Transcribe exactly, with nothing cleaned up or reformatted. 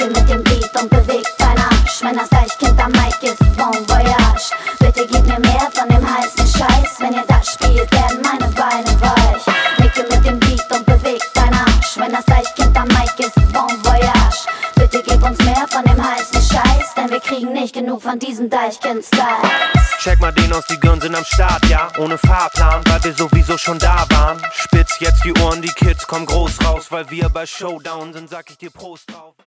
Nicke mit dem Beat und bewegt dein Arsch. Wenn das Deichkind am Mic ist, bon voyage. Bitte gib mir mehr von dem heißen Scheiß. Wenn ihr das spielt, werden meine Beine weich. Nicke mit dem Beat und bewegt dein Arsch. Wenn das Deichkind am Mic ist, bon voyage. Bitte gib uns mehr von dem heißen Scheiß, denn wir kriegen nicht genug von diesem Deichkind-Style. Check mal den aus, die Girls sind am Start, ja, ohne Fahrplan, weil wir sowieso schon da waren. Spitz jetzt die Ohren, die Kids kommen groß raus, weil wir bei Showdown sind, sag ich dir Prost drauf.